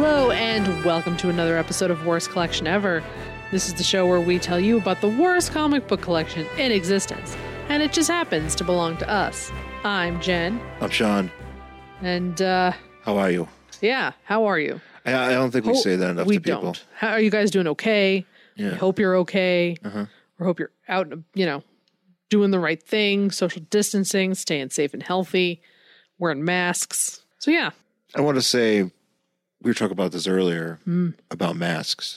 Hello, and welcome to another episode of Worst Collection Ever. This is the show where we tell you about the worst comic book collection in existence, and it just happens to belong to us. I'm Jen. I'm Sean. And, How are you? yeah, how are you? I don't think we say that enough we to people. don't. How are you guys doing? Okay? Yeah. I hope you're okay. Uh-huh. Or hope you're out, doing the right thing, social distancing, staying safe and healthy, wearing masks. So, yeah. I want to say, we were talking about this earlier, about masks.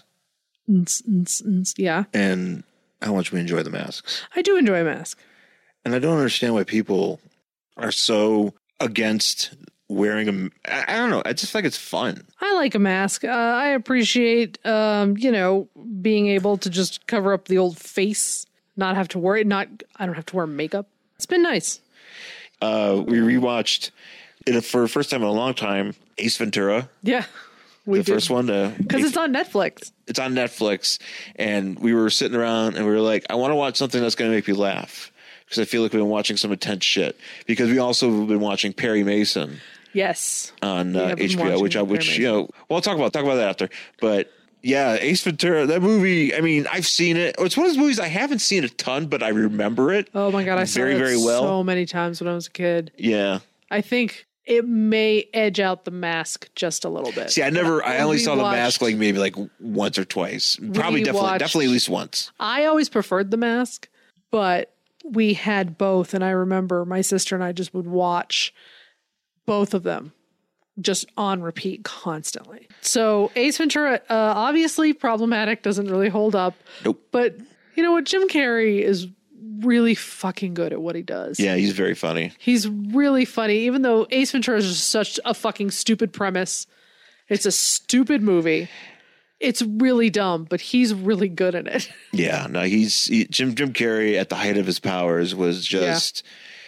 Yeah. And how much we enjoy the masks. I do enjoy a mask. And I don't understand why people are so against wearing them. I don't know. I just think it's fun. I like a mask. I appreciate, being able to just cover up the old face, not have to worry. I don't have to wear makeup. It's been nice. We rewatched it for the first time in a long time, Ace Ventura. Yeah. First one. Because it's on Netflix. It's on Netflix. And we were sitting around and we were like, I want to watch something that's going to make me laugh. Because I feel like we've been watching some intense shit. Because we also have been watching Perry Mason. Yes. On HBO, which we'll talk about that after. But yeah, Ace Ventura, that movie, I mean, I've seen it. It's one of those movies I haven't seen a ton, but I remember it. Oh my God, I saw it very well so many times when I was a kid. Yeah. I think it may edge out The Mask just a little bit. See, I only saw The Mask maybe once or twice. Definitely at least once. I always preferred The Mask, but we had both. And I remember my sister and I just would watch both of them just on repeat constantly. So Ace Ventura, obviously problematic, doesn't really hold up. Nope. But you know what? Jim Carrey is really fucking good at what he does. Yeah, he's very funny. He's really funny, even though Ace Ventura is just such a fucking stupid premise. It's a stupid movie. It's really dumb, but he's really good at it. Yeah, no, Jim Carrey at the height of his powers was just,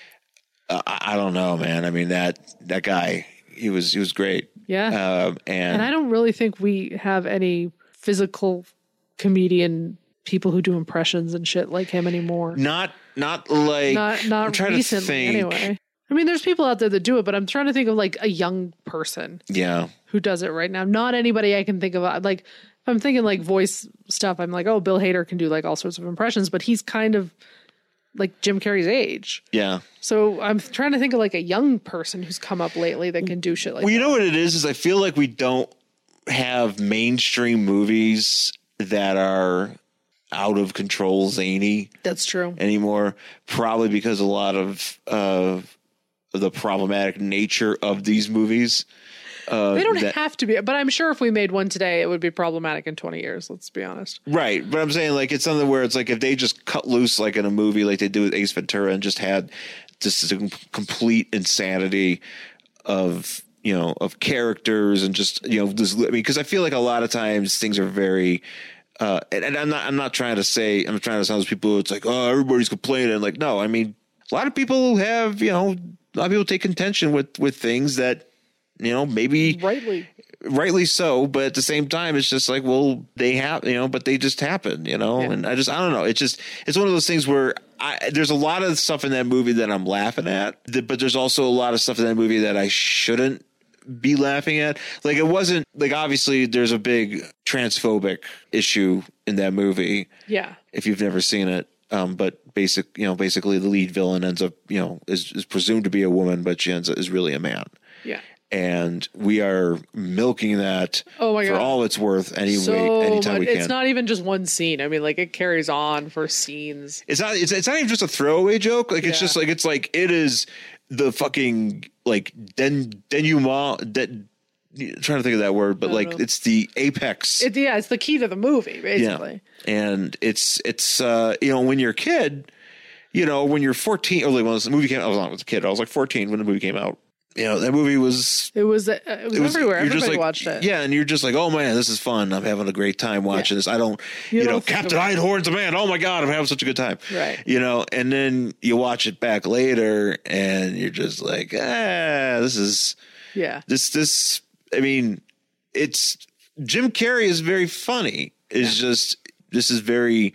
I don't know, man. I mean, that guy, he was great. Yeah. And I don't really think we have any physical comedian people who do impressions and shit like him anymore. Not I'm trying recently, to think. Anyway. I mean, there's people out there that do it, but I'm trying to think of a young person. Yeah. Who does it right now. Not anybody I can think of. If I'm thinking voice stuff, I'm like, oh, Bill Hader can do all sorts of impressions, but he's kind of like Jim Carrey's age. Yeah. So I'm trying to think of a young person who's come up lately that can do shit like that. Well, you know what it is I feel like we don't have mainstream movies that are out of control zany. That's true. Anymore, probably because a lot of the problematic nature of these movies. They don't have to be, but I'm sure if we made one today, it would be problematic in 20 years. Let's be honest. Right. But I'm saying it's something where it's if they just cut loose in a movie like they do with Ace Ventura and just had just a complete insanity of characters and just, because I feel like a lot of times things are very, and I'm not trying to say, I'm trying to sound those people, it's oh, everybody's complaining. No, I mean, a lot of people have, a lot of people take contention with things that, maybe rightly so, but at the same time, it's just they have, but they just happen, Yeah. And I don't know. It's one of those things where there's a lot of stuff in that movie that I'm laughing at, but there's also a lot of stuff in that movie that I shouldn't be laughing at. It wasn't obviously there's a big transphobic issue in that movie. Yeah. If you've never seen it. But basically the lead villain ends up, is presumed to be a woman, but she is really a man. Yeah. And we are milking that for all it's worth anytime we can. It's not even just one scene. I mean, it carries on for scenes. It's not even just a throwaway joke. It's just it is the fucking denouement trying to think of that word, but it's the apex. It's the key to the movie, basically. Yeah. And it's when you're a kid, when you're 14, or when the movie came out, I was a kid. I was 14 when the movie came out. That movie was... It was everywhere. Everybody watched it. Yeah, and you're just oh man, this is fun. I'm having a great time watching this. I don't, Captain Einhorn's a man. Oh my God, I'm having such a good time. Right. And then you watch it back later and you're just this is... Yeah. This, I mean, it's... Jim Carrey is very funny. It's just... This is very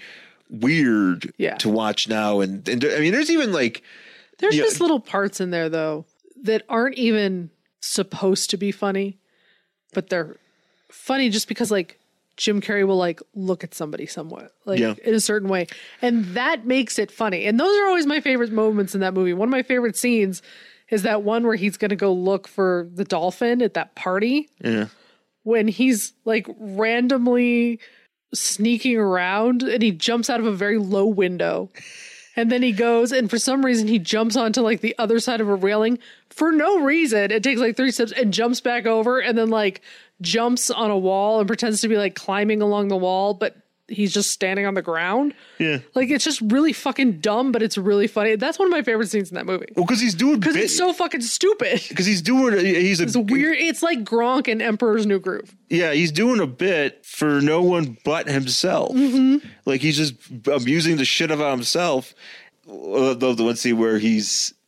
weird to watch now. And I mean, there's even There's just little parts in there, though, that aren't even supposed to be funny, but they're funny just because like Jim Carrey will like look at somebody somewhat like Yeah. in a certain way. And that makes it funny. And those are always my favorite moments in that movie. One of my favorite scenes is that one where he's going to go look for the dolphin at that party. Yeah. When he's like randomly sneaking around and he jumps out of a very low window. And then he goes and for some reason he jumps onto like the other side of a railing for no reason. It takes like 3 steps and jumps back over and then like jumps on a wall and pretends to be like climbing along the wall, but he's just standing on the ground. Yeah. Like it's just really fucking dumb, but it's really funny. That's one of my favorite scenes in that movie. Well, because he's doing Because it's so fucking stupid. Because he's doing It's weird. It's like Gronk in Emperor's New Groove. Yeah, he's doing a bit for no one but himself. Mm-hmm. Like he's just amusing the shit out of himself. I love the one scene where he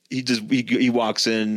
walks in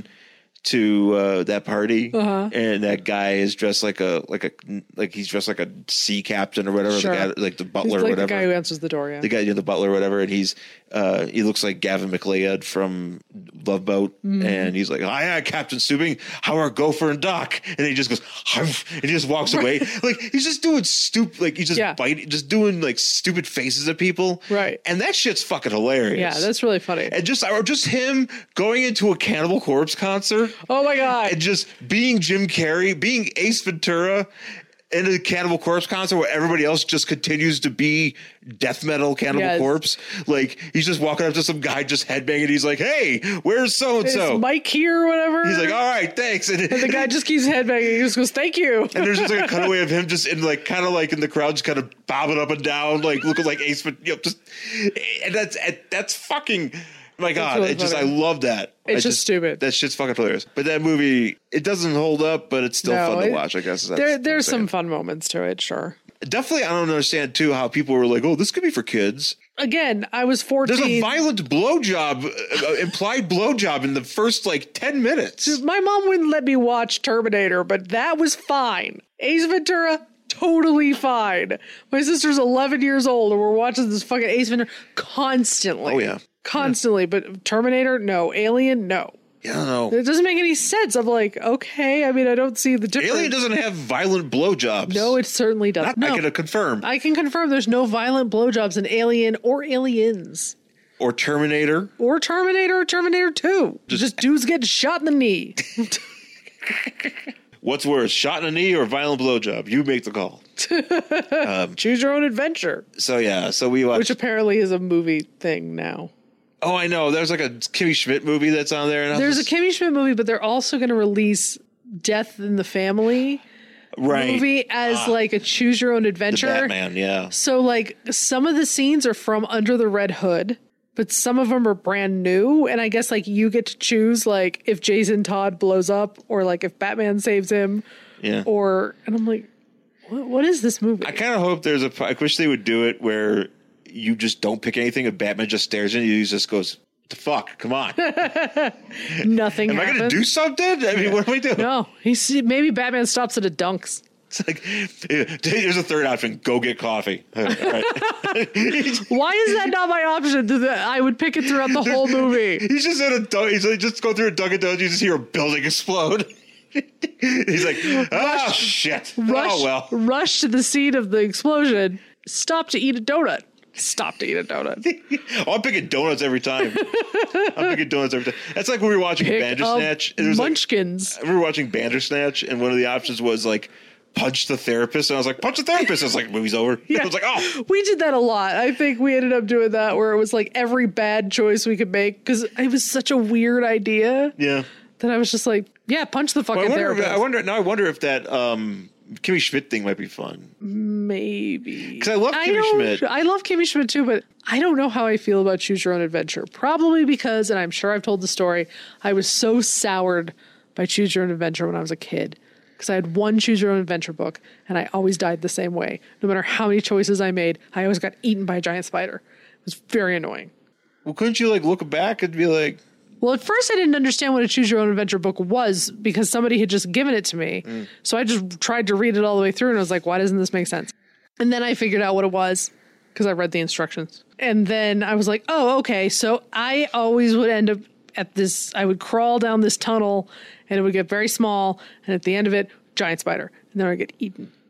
to that party and that guy is dressed like he's dressed like a sea captain or whatever. Sure. The guy, like the butler He's or like whatever. the guy who answers the door. Yeah. The guy, the butler or whatever, and he looks like Gavin McLeod from Love Boat, and he's like, "Hi, Captain Stubing, how are Gopher and Doc?" And he just goes, "Humph," and he just walks away. Like he's just doing stupid, like he's just biting, just doing like stupid faces at people, Right? And that shit's fucking hilarious. Yeah, that's really funny. And just him going into a Cannibal Corpse concert. Oh my god! And just being Jim Carrey, being Ace Ventura in a Cannibal Corpse concert where everybody else just continues to be death metal Cannibal Corpse. Like he's just walking up to some guy just headbanging. He's like, "Hey, where's so and so? Is Mike here or whatever?" He's like, "All right, thanks." And the guy just keeps headbanging. He just goes, "Thank you." And there's just like a cutaway of him just in like kind of like in the crowd, just kind of bobbing up and down, like looking like Ace Ventura. And that's fucking. My God, really I love that. It's just stupid. That shit's fucking hilarious. But that movie, it doesn't hold up, but it's still fun to watch, I guess. There's some fun moments to it, sure. Definitely, I don't understand, too, how people were like, oh, this could be for kids. Again, I was 14. There's a violent blowjob, implied blowjob in the first, like, 10 minutes. My mom wouldn't let me watch Terminator, but that was fine. Ace Ventura, totally fine. My sister's 11 years old, and we're watching this fucking Ace Ventura constantly. Oh, yeah. Constantly, but Terminator, no. Alien, no. Yeah, I don't know. It doesn't make any sense. I'm like, okay. I mean, I don't see the difference. Alien doesn't have violent blowjobs. No, it certainly doesn't. I can confirm. I can confirm there's no violent blowjobs in Alien or Aliens. Or Terminator. Or Terminator or Terminator 2. Just dudes getting shot in the knee. What's worse, shot in the knee or violent blowjob? You make the call. Choose your own adventure. So, yeah. So we watched. Which apparently is a movie thing now. Oh, I know. There's like a Kimmy Schmidt movie that's on there. And There's a Kimmy Schmidt movie, but they're also going to release Death in the Family movie as like a choose your own adventure. The Batman, yeah. So like some of the scenes are from Under the Red Hood, but some of them are brand new. And I guess like you get to choose like if Jason Todd blows up or like if Batman saves him. Yeah. And I'm like, what is this movie? I kind of hope I wish they would do it where you just don't pick anything and Batman just stares at you. He just goes, the fuck? Come on. Nothing Am I going to do something? I mean, what am I doing? No. Maybe Batman stops at a Dunks. It's like, here's a third option. Go get coffee. All right. Why is that not my option? I would pick it throughout the whole movie. He's just in he's like, just go through a Dunkin' Donuts. You just hear a building explode. He's like, shit. Rush to the scene of the explosion. Stop to eat a donut. I'm picking donuts every time. That's like when we were watching Bandersnatch. Munchkins. We were watching Bandersnatch, and one of the options was like, punch the therapist. And I was like, punch the therapist. I was like, movie's over. Yeah. I was like, oh. We did that a lot. I think we ended up doing that where it was like every bad choice we could make because it was such a weird idea. Yeah. That I was just like, yeah, punch the fucking therapist. I wonder if that Kimmy Schmidt thing might be fun. Maybe. Because I love Kimmy Schmidt. I love Kimmy Schmidt too, but I don't know how I feel about Choose Your Own Adventure. Probably because, and I'm sure I've told the story, I was so soured by Choose Your Own Adventure when I was a kid. Because I had one Choose Your Own Adventure book, and I always died the same way. No matter how many choices I made, I always got eaten by a giant spider. It was very annoying. Well, couldn't you like look back and be like... Well, at first I didn't understand what a Choose Your Own Adventure book was because somebody had just given it to me. So I just tried to read it all the way through, and I was like, why doesn't this make sense? And then I figured out what it was because I read the instructions. And then I was like, oh, okay. So I always would end up at this, I would crawl down this tunnel and it would get very small. And at the end of it, giant spider. And then I would get eaten.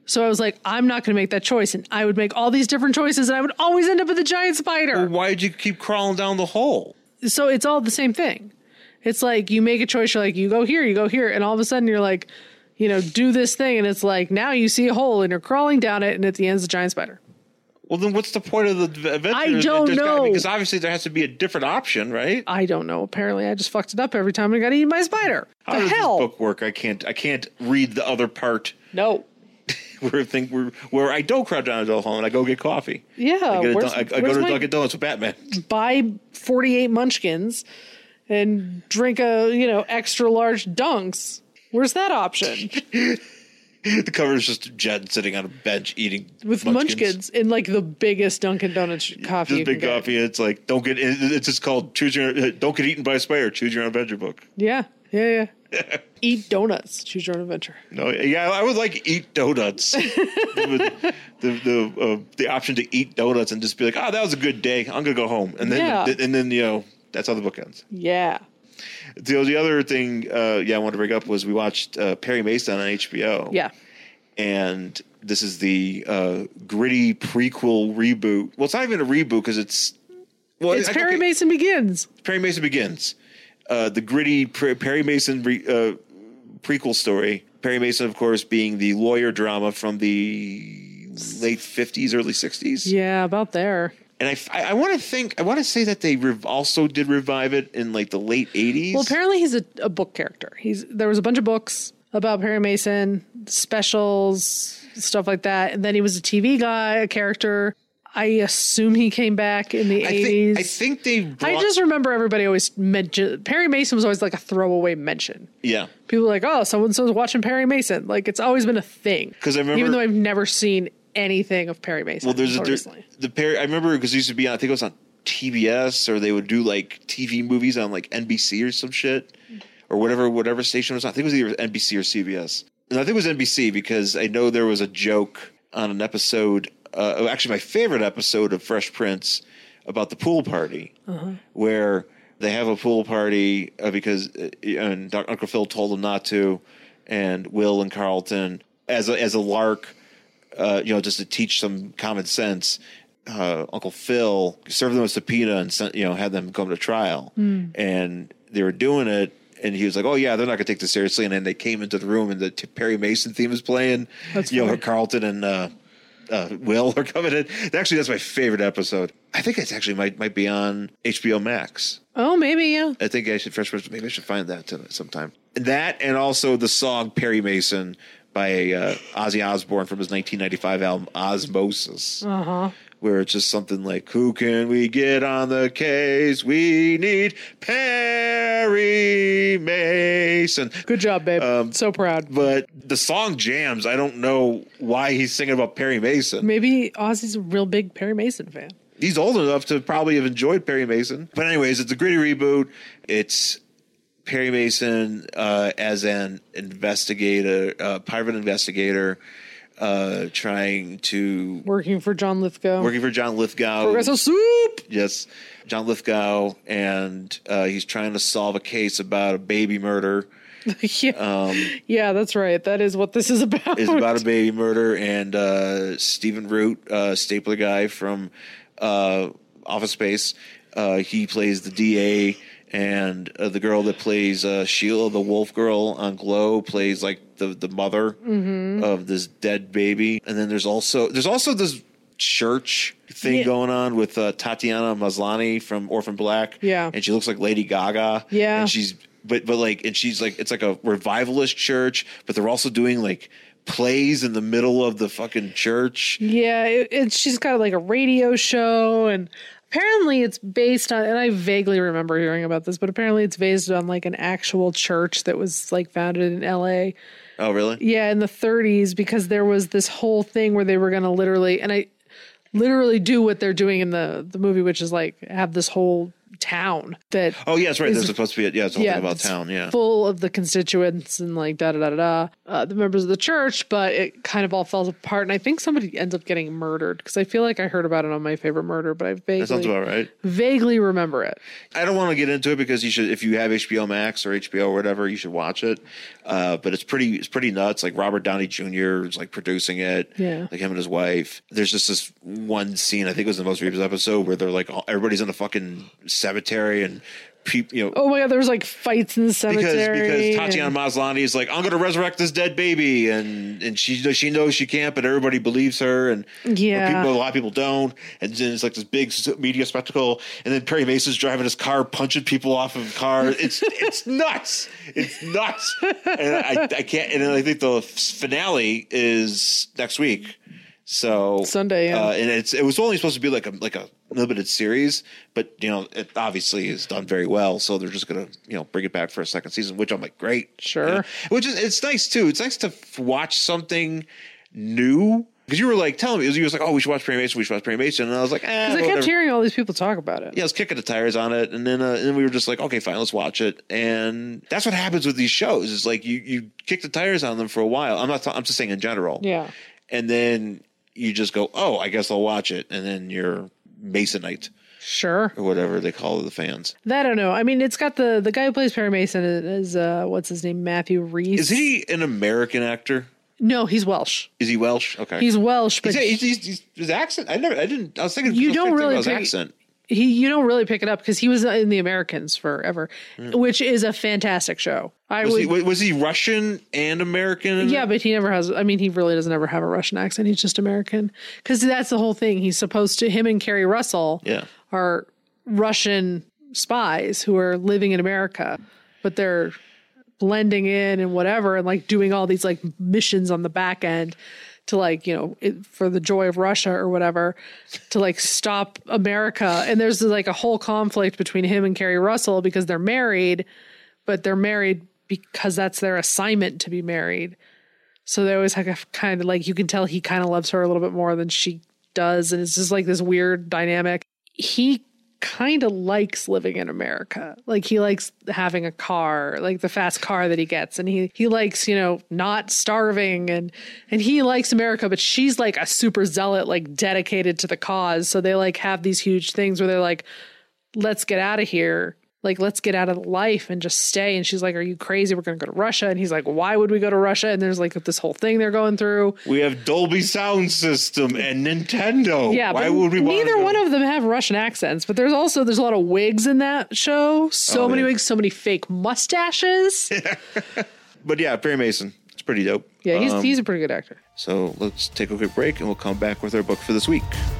So I was like, I'm not going to make that choice. And I would make all these different choices and I would always end up with a giant spider. Well, why'd you keep crawling down the hole? So it's all the same thing. It's like you make a choice. You're like, you go here. And all of a sudden you're like, do this thing. And it's like, now you see a hole and you're crawling down it. And at the end is a giant spider. Well, then what's the point of the adventure? I don't know. Because obviously there has to be a different option, right? I don't know. Apparently I just fucked it up every time I got eaten by a spider. How does this book work? I can't read the other part. No. where I don't crouch down the hole and I go get coffee. Yeah. I go to Dunkin' Donuts with Batman. Buy 48 munchkins and drink extra large dunks. Where's that option? The cover is just Jed sitting on a bench eating with munchkins in like the biggest Dunkin' Donuts coffee. Just big coffee. It's like don't get. It's just called don't get eaten by a spider. Choose your own adventure book. Yeah. Eat donuts. Choose your own adventure. No, yeah, I would like eat donuts. the option to eat donuts and just be like, that was a good day. I'm gonna go home, and then that's how the book ends. Yeah. The other thing, I wanted to bring up was we watched Perry Mason on HBO. Yeah. And this is the gritty prequel reboot. Well, it's not even a reboot because it's Perry Mason Begins. Perry Mason Begins. The gritty Perry Mason prequel story. Perry Mason, of course, being the lawyer drama from the late 50s, early 60s. Yeah, about there. And I want to say that they also did revive it in like the late 80s. Well, apparently he's a book character. There was a bunch of books about Perry Mason, specials, stuff like that. And then he was a TV guy, a character. I assume he came back in the 80s. I think I just remember everybody always mentioned Perry Mason was always like a throwaway mention. Yeah. People were like, oh, so-and-so's watching Perry Mason. Like, it's always been a thing. Because I remember, even though I've never seen anything of Perry Mason. Well, the Perry. I remember because it used to be on. I think it was on TBS, or they would do like TV movies on like NBC or some shit, or whatever station it was on. I think it was either NBC or CBS. And I think it was NBC because I know there was a joke on an episode. Actually, my favorite episode of Fresh Prince about the pool party, where they have a pool party because Uncle Phil told them not to, and Will and Carlton as a lark. Just to teach some common sense, Uncle Phil served them a subpoena and sent, had them come to trial. And they were doing it, and he was like, "Oh yeah, they're not going to take this seriously." And then they came into the room, and the Perry Mason theme was playing. That's funny. Carlton and Will are coming in. Actually, that's my favorite episode. I think it's actually might be on HBO Max. Oh, maybe, yeah. I think maybe I should find that sometime. That, and also the song Perry Mason by Ozzy Osbourne from his 1995 album Osmosis, where it's just something like, "Who can we get on the case? We need Perry Mason." Good job, babe. So proud. But the song jams. I don't know why he's singing about Perry Mason. Maybe Ozzy's a real big Perry Mason fan. He's old enough to probably have enjoyed Perry Mason. But anyways, it's a gritty reboot. It's Perry Mason as an investigator, private investigator, working for John Lithgow. Progressive soup. Yes, John Lithgow, and he's trying to solve a case about a baby murder. Yeah, that's right. That is what this is about. It's about a baby murder, and Stephen Root, Stapler guy from Office Space, he plays the DA. And the girl that plays Sheila, the wolf girl on Glow, plays like the mother of this dead baby. And then there's also this church thing going on with Tatiana Maslany from Orphan Black. Yeah, and she looks like Lady Gaga. Yeah, and she's she's like, it's like a revivalist church, but they're also doing like plays in the middle of the fucking church. Yeah, she's got like a radio show, and apparently it's based on, and I vaguely remember hearing about this, but apparently it's based on like an actual church that was like founded in LA. Oh, really? Yeah, in the 30s, because there was this whole thing where they were going to literally do what they're doing in the movie, which is like have this whole town that Oh, yeah, that's right. is- There's supposed to be it's something about it's town. Yeah. full of the constituents and like the members of the church, but it kind of all falls apart. And I think somebody ends up getting murdered because I feel like I heard about it on My Favorite Murder, but I That sounds about right. vaguely remember it. I don't want to get into it because you should, if you have HBO Max or HBO or whatever, you should watch it. But it's pretty nuts. Like Robert Downey Jr. is like producing it. Yeah. Like him and his wife. There's just this one scene, I think it was the most recent episode, where they're like, everybody's in a fucking cemetery and people, Oh my God, there was like fights in the cemetery. because Tatiana Maslany is like, I'm going to resurrect this dead baby, and she knows she can't, but everybody believes her, and Yeah. a lot of people don't, and then it's like this big media spectacle, and then Perry Mason's driving his car, punching people off of cars. It's nuts. It's nuts, and I can't. And I think the finale is next week. So Sunday, yeah. and it was only supposed to be like a limited series, but it obviously is done very well. So they're just gonna bring it back for a second season, which I'm like, great, Sure. It's nice too. It's nice to watch something new, because you were like telling me, you was like, oh, we should watch Perry Mason, and I was like, Because I kept hearing all these people talk about it. yeah, I was kicking the tires on it, and then we were just like, okay, fine, let's watch it. And that's what happens with these shows. Is like you kick the tires on them for a while. I'm just saying in general. Yeah. And then you just go, oh, I guess I'll watch it, and then you're Masonite Sure. or whatever they call the fans. I don't know. I mean, it's got the guy who plays Perry Mason is what's his name? Matthew Rhys. Is he an American actor? No, he's Welsh. Is he Welsh? Okay, He's Welsh, but he's his accent. I was thinking You don't really about his pick- accent. you don't really pick it up because he was in The Americans forever, which is a fantastic show. Was he Russian and American? in Yeah, it? but he never has. I mean, he really doesn't ever have a Russian accent. He's just American because that's the whole thing. He's supposed to. Him and Kerry Russell are Russian spies who are living in America, but they're blending in and whatever, and like doing all these like missions on the back end to like for the joy of Russia or whatever, to like stop America. And there's like a whole conflict between him and Kerry Russell because they're married, but they're married because that's their assignment to be married. So they always have a kind of like, you can tell he kind of loves her a little bit more than she does. And it's just like this weird dynamic. He kind of likes living in America. Like he likes having a car, like the fast car that he gets. And he likes, not starving and he likes America, but she's like a super zealot, like dedicated to the cause. So they like have these huge things where they're like, let's get out of here. Like, let's get out of life and just stay. And she's like, are you crazy? We're going to go to Russia. And he's like, why would we go to Russia? And there's like this whole thing they're going through. We have Dolby Sound System and Nintendo. Yeah, why but would we? neither one of them have Russian accents. But there's a lot of wigs in that show. So many wigs, so many fake mustaches. But yeah, Perry Mason. It's pretty dope. Yeah, he's a pretty good actor. So let's take a quick break and we'll come back with our book for this week.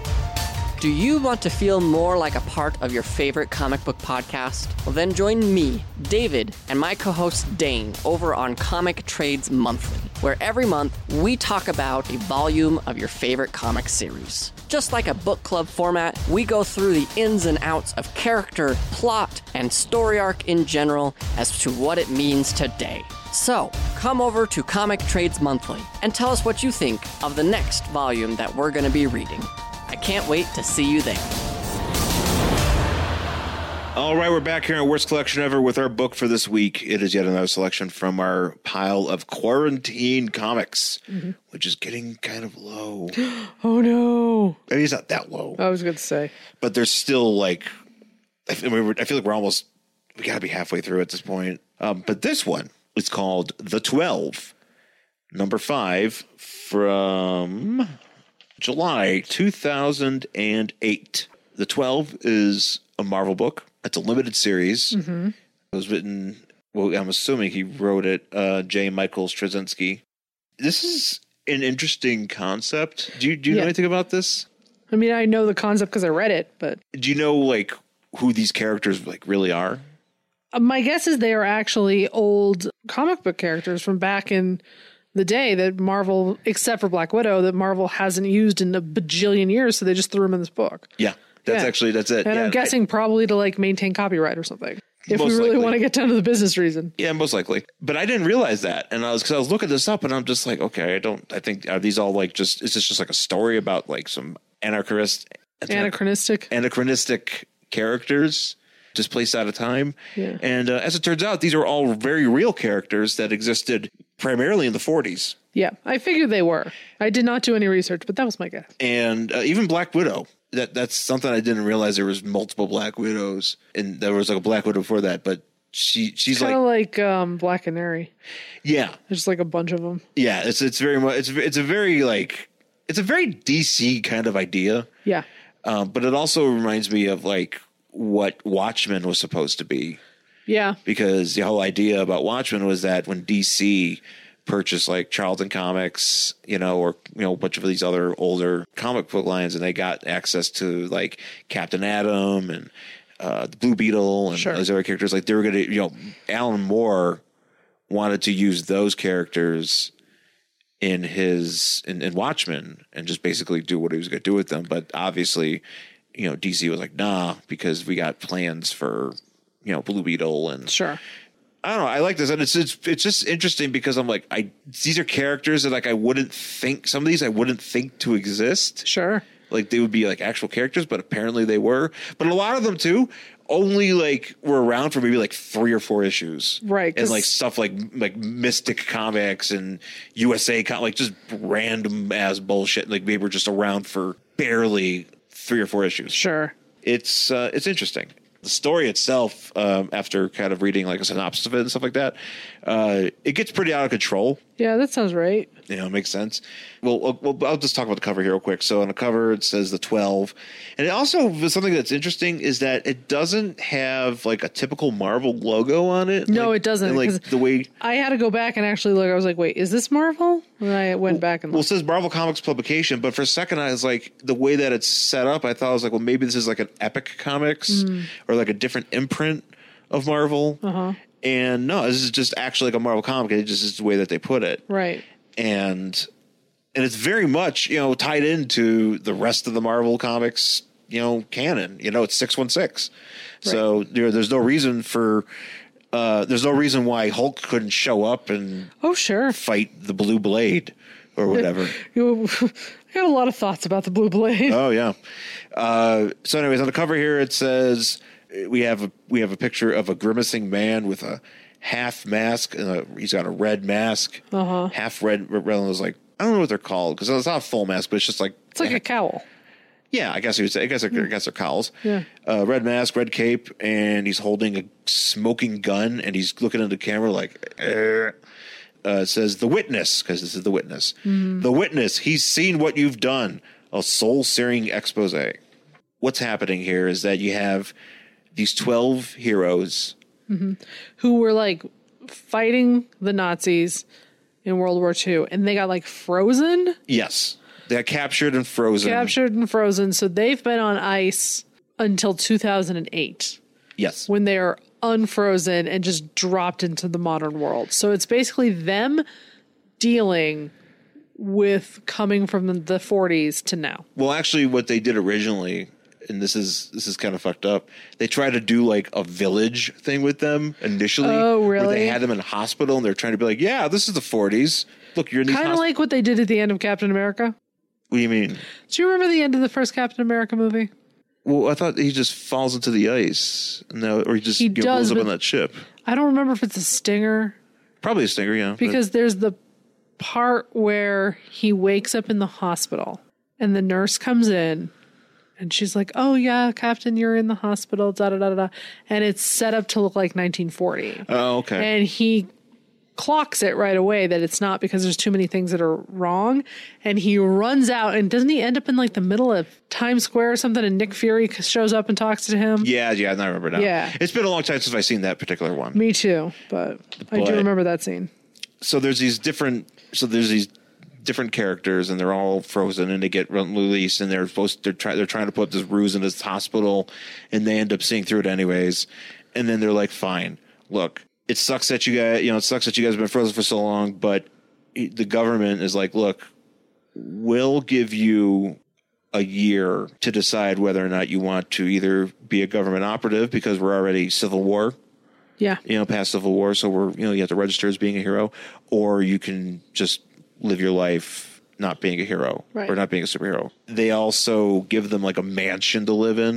Do you want to feel more like a part of your favorite comic book podcast? Well, then join me, David, and my co-host Dane over on Comic Trades Monthly, where every month we talk about a volume of your favorite comic series. Just like a book club format, we go through the ins and outs of character, plot, and story arc in general as to what it means today. So, come over to Comic Trades Monthly and tell us what you think of the next volume that we're going to be reading. I can't wait to see you there. All right, we're back here in Worst Collection Ever with our book for this week. It is yet another selection from our pile of quarantine comics, which is getting kind of low. Oh, no. I mean, it's not that low. I was going to say. But there's still like, I feel like we got to be halfway through at this point. But this one is called The 12, number 5 from July 2008. The 12 is a Marvel book. It's a limited series. It was written, well, I'm assuming he wrote it, J. Michael Straczynski. This is an interesting concept. Do you know anything about this? I mean, I know the concept because I read it, but Do you know like who these characters like really are? my guess is they are actually old comic book characters from back in the day that Marvel, except for Black Widow, that Marvel hasn't used in a bajillion years, so they just threw them in this book. Yeah, that's it. And I'm guessing probably to like maintain copyright or something. If Most we really likely. want to get down to the business reason. Yeah, most likely. But I didn't realize that. And I was looking this up and I'm just like, okay, I think, are these all like is this just like a story about like some anachronistic Anachronistic. characters? displaced out of time. Yeah. And as it turns out, these are all very real characters that existed primarily in the 40s. Yeah, I figured they were. I did not do any research, but that was my guess. And even Black Widow. That's something I didn't realize, there was multiple Black Widows, and there was like a Black Widow before that, but she's kind of like Black Canary. Yeah. There's like a bunch of them. Yeah, it's very much it's a very DC kind of idea. Yeah. But it also reminds me of like what Watchmen was supposed to be. Yeah. Because the whole idea about Watchmen was that when DC purchased like Charlton Comics, or a bunch of these other older comic book lines, and they got access to like Captain Atom and the Blue Beetle and those other characters, like they were going to, Alan Moore wanted to use those characters in Watchmen and just basically do what he was going to do with them. But obviously, DC was like, nah, because we got plans for, Blue Beetle and I don't know. I like this, and it's just interesting because I'm like, these are characters that like I wouldn't think to exist. Sure. Like they would be like actual characters, but apparently they were. But a lot of them too only like were around for maybe like 3 or 4 issues, right? And like stuff like Mystic Comics and USA like just random ass bullshit. Like they were just around for barely 3 or 4 issues. Sure. It's interesting. The story itself, after kind of reading like a synopsis of it and stuff like that, it gets pretty out of control. Yeah, that sounds right. It makes sense. Well, I'll just talk about the cover here real quick. So on the cover, it says the 12. And it also, something that's interesting is that it doesn't have like a typical Marvel logo on it. No, like, it doesn't. And, like the way I had to go back and actually look. I was like, wait, is this Marvel? And I went back and looked. Well, it says Marvel Comics publication, but for a second I was like, the way that it's set up, I thought I was like, well, maybe this is like an Epic Comics or like a different imprint of Marvel. Uh-huh. And no, this is just actually like a Marvel comic. It just is the way that they put it. Right. And it's very much, tied into the rest of the Marvel comics, canon. It's 616. Right. So there's no reason why Hulk couldn't show up and fight the Blue Blade or whatever. I got a lot of thoughts about the Blue Blade. Oh yeah. So anyways, on the cover here it says we have a picture of a grimacing man with a half mask. He's got a red mask, half red. Was like, I don't know what they're called because it's not a full mask, but it's just like it's like a cowl. Yeah, I guess you would say. I guess they're cowls. Yeah. Red mask, red cape, and he's holding a smoking gun, and he's looking into the camera like. It says The Witness, because this is The Witness. Mm-hmm. The Witness. He's seen what you've done. A soul-searing expose. What's happening here is that you have these 12 heroes who were like fighting the Nazis in World War II, and they got like frozen. Yes, they got captured and frozen. So they've been on ice until 2008. Yes, when they are unfrozen and just dropped into the modern world. So it's basically them dealing with coming from the 40s to now. Well, actually, what they did originally. And this is kind of fucked up. They tried to do like a village thing with them initially. Oh, really? Where they had them in a hospital and they're trying to be like, yeah, this is the 40s. Look, you're in these kind of like what they did at the end of Captain America. What do you mean? Do you remember the end of the first Captain America movie? Well, I thought he just falls into the ice, or he just blows up on that ship. I don't remember if it's a stinger. Probably a stinger, yeah. Because there's the part where he wakes up in the hospital and the nurse comes in. And she's like, oh, yeah, Captain, you're in the hospital, da-da-da-da-da. And it's set up to look like 1940. Oh, okay. And he clocks it right away that it's not because there's too many things that are wrong. And he runs out. And doesn't he end up in like the middle of Times Square or something? And Nick Fury shows up and talks to him? Yeah, I remember now. Yeah. It's been a long time since I've seen that particular one. Me too. But I do remember that scene. So there's these different characters, and they're all frozen, and they get released, and they're trying to put this ruse in this hospital, and they end up seeing through it anyways. And then they're like, "Fine, look, it sucks that you guys have been frozen for so long, but the government is like, look, we'll give you a year to decide whether or not you want to either be a government operative because we're already Civil War." Yeah. Past Civil War, so you have to register as being a hero, or you can just live your life not being a hero or not being a superhero. They also give them like a mansion to live in.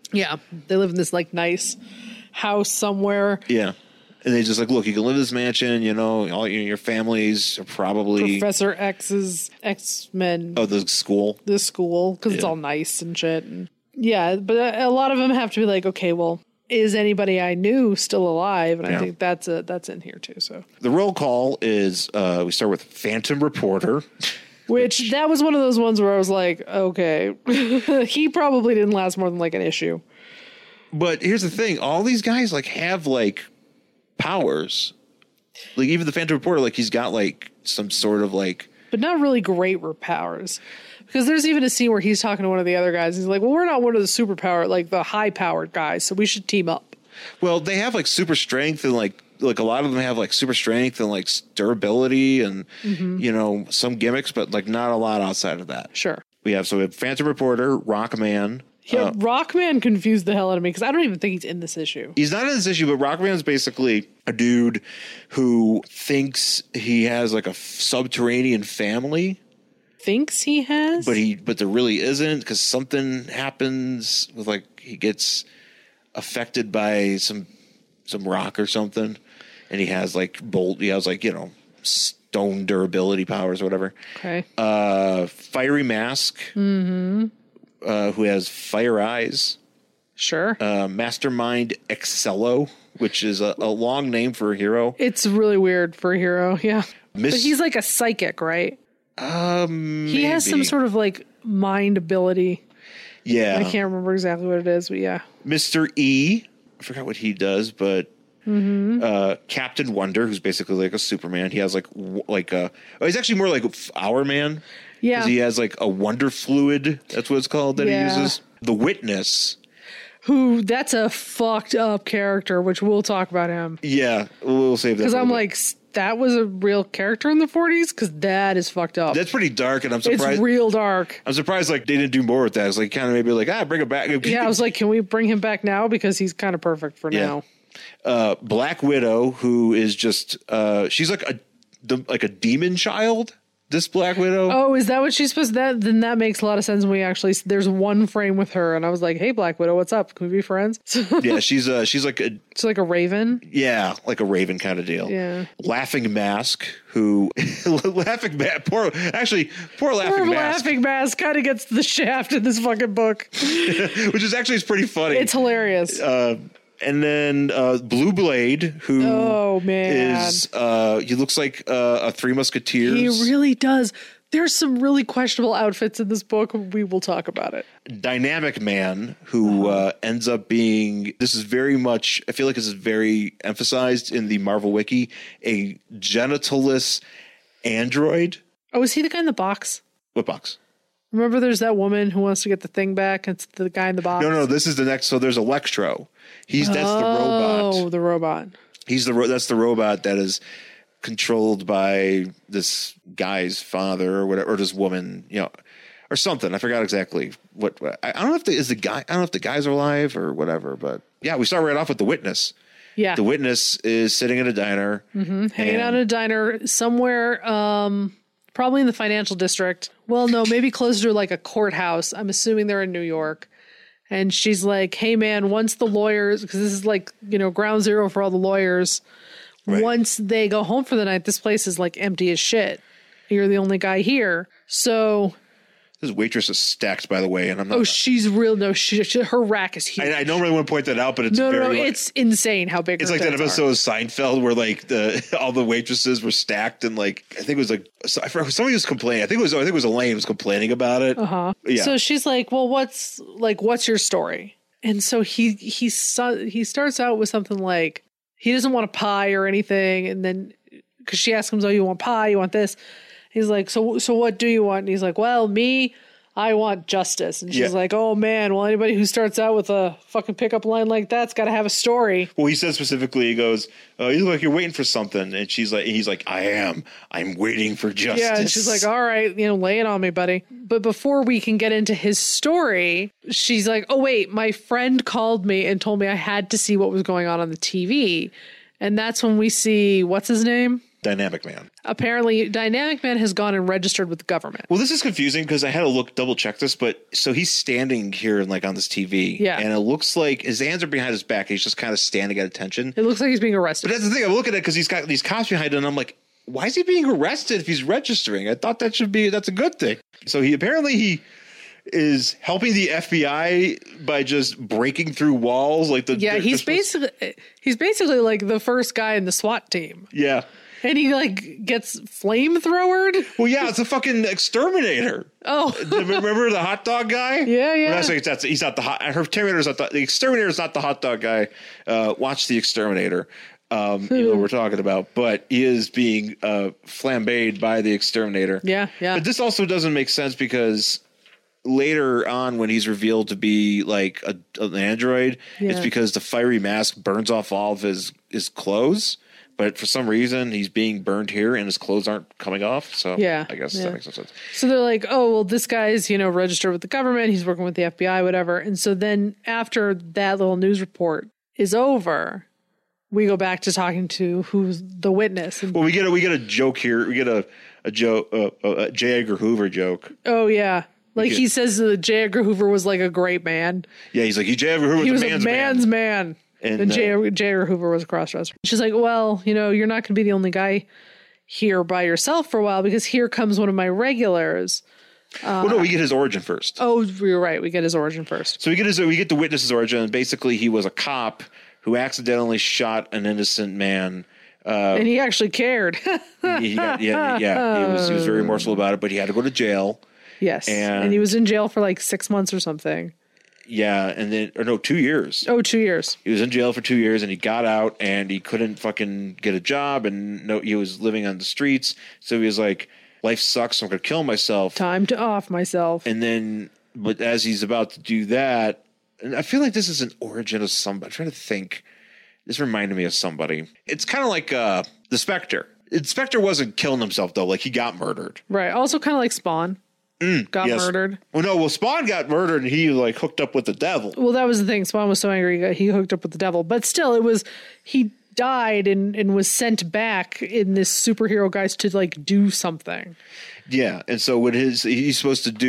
Yeah. They live in this like nice house somewhere. Yeah. And they just like, look, you can live in this mansion, you know, all your families are probably Professor X's X-Men. Oh, the school. The school, because it's all nice and shit. And yeah, but a lot of them have to be like, okay, well, is anybody I knew still alive? And I think that's in here too. So the roll call is we start with Phantom Reporter. Which that was one of those ones where I was like, okay, he probably didn't last more than like an issue. But here's the thing. All these guys like have like powers. Like even the Phantom Reporter, like he's got like some sort of like, but not really great powers. Because there's even a scene where he's talking to one of the other guys. He's like, well, we're not one of the superpower, like the high powered guys. So we should team up. well, they have like super strength and like a lot of them have like super strength and like durability and, you know, some gimmicks, but like not a lot outside of that. Sure. We have Phantom Reporter, Rockman. Yeah, Rockman confused the hell out of me because I don't even think he's in this issue. He's not in this issue, but Rockman's basically a dude who thinks he has like a subterranean family. Thinks he has? But there really isn't, because something happens with like he gets affected by some rock or something, and he has like you know, stone durability powers or whatever. Okay. Fiery Mask. Who has fire eyes. Sure. Mastermind Excello, which is a long name for a hero. It's really weird for a hero, yeah. But he's like a psychic, right? He has some sort of like mind ability. Yeah. I can't remember exactly what it is, but yeah. Mr. E. I forgot what he does, but Captain Wonder, who's basically like a Superman. He has he's actually more like Our Man. Yeah. Because he has like a wonder fluid. That's what it's called that he uses. The Witness. Who, that's a fucked up character, which we'll talk about him. Yeah, we'll save that. Because I'm like, that was a real character in the 40s? Because that is fucked up. That's pretty dark, and I'm surprised. It's real dark. I'm surprised like they didn't do more with that. It's like kind of maybe like, bring it back. Yeah, I was like, can we bring him back now? Because he's kind of perfect for now. Black Widow, who is just, she's like a demon child. This Black Widow. Oh, is that what she's supposed to? Then that makes a lot of sense when we actually, there's one frame with her and I was like, hey, Black Widow, what's up? Can we be friends? Yeah, she's like it's like a raven. Yeah, like a raven kind of deal. Yeah. Laughing Mask, who Laughing Mask, poor Laughing Mask. Laughing Mask kind of gets the shaft in this fucking book. Which is actually pretty funny. It's hilarious. And then Blue Blade, who is he looks like a Three Musketeers. He really does. There's some really questionable outfits in this book. We will talk about it. Dynamic Man, who ends up being, this is very much, I feel like this is very emphasized in the Marvel Wiki, a genitalless android. Oh, is he the guy in the box? What box? Remember there's that woman who wants to get the thing back? It's the guy in the box. No, this is the next. So there's Electro. That's the robot. Oh, the robot. That's the robot that is controlled by this guy's father or whatever, or this woman, you know, or something. I forgot exactly what I don't know if I don't know if the guys are alive or whatever, but yeah, we start right off with the Witness. Yeah. The Witness is sitting in a diner. Hanging out in a diner somewhere, probably in the financial district. Well, no, maybe closer to like a courthouse. I'm assuming they're in New York. And she's like, hey, man, once the lawyers, because this is like, you know, ground zero for all the lawyers. Right. Once they go home for the night, this place is like empty as shit. You're the only guy here. So this waitress is stacked, by the way, and I'm not. Oh, she's real. No, her rack is huge. I don't really want to point that out, but it's no, it's insane how big. It's like that episode of Seinfeld where like all the waitresses were stacked, and like I think it was like somebody was complaining. I think it was Elaine was complaining about it. Yeah. So she's like, "Well, what's your story?" And so he starts out with something like he doesn't want a pie or anything, and then because she asks him, "Oh, you want pie? You want this?" He's like, so what do you want? And he's like, well, I want justice. And she's like, oh, man, well, anybody who starts out with a fucking pickup line like that's got to have a story. Well, he says specifically, he goes, you look like you're waiting for something. And he's like, I'm waiting for justice. Yeah, and she's like, all right, lay it on me, buddy. But before we can get into his story, she's like, oh, wait, my friend called me and told me I had to see what was going on the TV. And that's when we see, what's his name? Dynamic Man. Apparently, Dynamic Man has gone and registered with the government. Well, this is confusing because I had to double check this, but so he's standing here like on this TV. Yeah. And it looks like his hands are behind his back. He's just kind of standing at attention. It looks like he's being arrested. But that's the thing. I'm looking at it because he's got these cops behind him, and I'm like, why is he being arrested if he's registering? I thought that's a good thing. So he is helping the FBI by just breaking through walls like the he's basically like the first guy in the SWAT team. Yeah. And he like gets flamethrowered. Well, yeah, it's a fucking exterminator. Oh, remember the hot dog guy? Yeah. Well, he's not the hot. Her Terminator's not the exterminator is not the hot dog guy. Watch the Exterminator. You know what we're talking about, but he is being flambéed by the Exterminator. Yeah. But this also doesn't make sense because later on, when he's revealed to be like an android, it's because the fiery mask burns off all of his clothes. But for some reason, he's being burned here and his clothes aren't coming off. So I guess that makes no sense. So they're like, oh, well, this guy's, registered with the government. He's working with the FBI, whatever. And so then after that little news report is over, we go back to talking to who's the witness. And, well, we get a joke here. We get a joke, a J. Edgar Hoover joke. Oh, yeah. Like he says that J. Edgar Hoover was like a great man. Yeah, he's like, J. Edgar Hoover was a man's man. And J. Edgar Hoover was a cross-dresser. She's like, well, you're not going to be the only guy here by yourself for a while because here comes one of my regulars. Well, no, we get his origin first. Oh, you're right. We get his origin first. So we get the witness's origin. And basically, he was a cop who accidentally shot an innocent man. And he actually cared. He was very remorseful about it, but he had to go to jail. Yes. And he was in jail for like 6 months or something. Yeah, and then 2 years. Oh, 2 years. He was in jail for 2 years, and he got out, and he couldn't fucking get a job, and he was living on the streets. So he was like, "Life sucks. So I'm gonna kill myself. Time to off myself." And then, but as he's about to do that, and I feel like this is an origin of somebody. I'm trying to think. This reminded me of somebody. It's kind of like the Spectre. The Spectre wasn't killing himself though; like he got murdered. Right. Also, kind of like Spawn. Got murdered. Well, no. Well, Spawn got murdered, and he like hooked up with the devil. Well, that was the thing. Spawn was so angry he hooked up with the devil. But still, he died and was sent back in this superhero guise to like do something. Yeah, and so what he's supposed to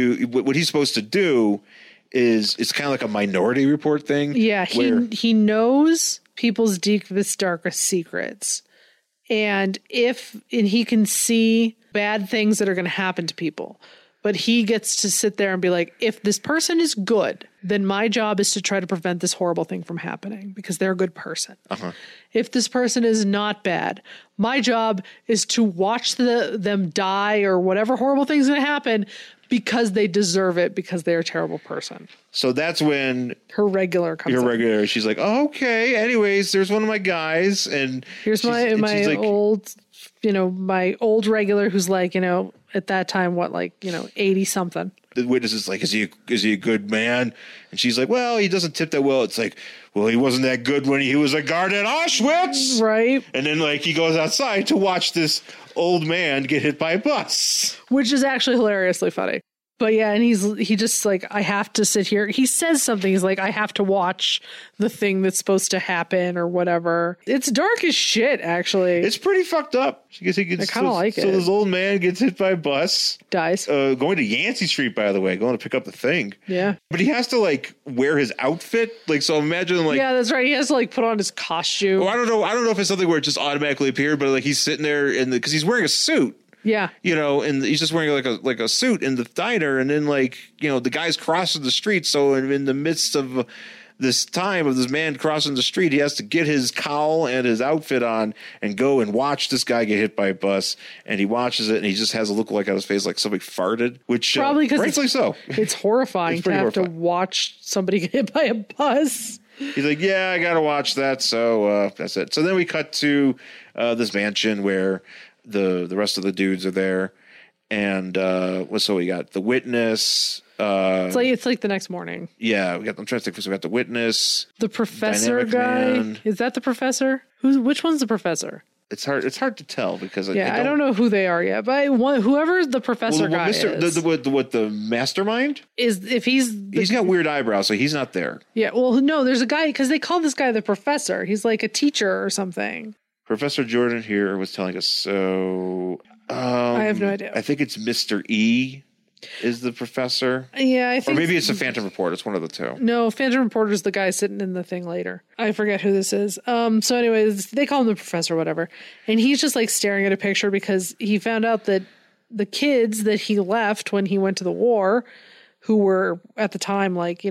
do is it's kind of like a Minority Report thing. Yeah, he knows people's deepest, darkest secrets, and he can see bad things that are going to happen to people. But he gets to sit there and be like, if this person is good, then my job is to try to prevent this horrible thing from happening because they're a good person. Uh-huh. If this person is not bad, my job is to watch them die or whatever horrible thing's going to happen because they deserve it because they're a terrible person. So that's when her regular comes in. She's like, oh, okay. Anyways, there's one of my guys. And here's my old, my old regular who's like, at that time, 80 something. The witness is like, is he a good man? And she's like, well, he doesn't tip that well. It's like, well, he wasn't that good when he was a guard at Auschwitz. Right. And then he goes outside to watch this old man get hit by a bus. Which is actually hilariously funny. But yeah, and he just like, I have to sit here. He says something. He's like, I have to watch the thing that's supposed to happen or whatever. It's dark as shit, actually. It's pretty fucked up. I kind of like it. So this old man gets hit by a bus. Dies. Going to Yancey Street, by the way, going to pick up the thing. Yeah. But he has to wear his outfit. So imagine yeah, that's right. He has to put on his costume. Well, I don't know if it's something where it just automatically appeared, but he's sitting there because he's wearing a suit. Yeah. And he's just wearing like a suit in the diner. And then the guy's crossing the street. So in the midst of this time of this man crossing the street, he has to get his cowl and his outfit on and go and watch this guy get hit by a bus. And he watches it and he just has a look on his face like somebody farted, which probably because rightfully so. It's horrifying to have to watch somebody get hit by a bus. He's like, yeah, I got to watch that. So that's it. So then we cut to this mansion where the rest of the dudes are there, and so we got the witness. It's like the next morning. Yeah, I'm trying to think. So we got the witness, the professor guy. Man. Is that the professor? Which one's the professor? It's hard to tell because I don't know who they are yet. But whoever the professor guy is, the mastermind is. If he's got weird eyebrows, so he's not there. Yeah. Well, no, there's a guy because they call this guy the professor. He's like a teacher or something. Professor Jordan here was telling us. So I have no idea. I think it's Mr. E is the professor. Yeah, I think. Or maybe it's a Phantom Report. It's one of the two. No, Phantom Reporter's the guy sitting in the thing later. I forget who this is. So anyways, they call him the professor, whatever. And he's just like staring at a picture because he found out that the kids that he left when he went to the war, who were at the time like,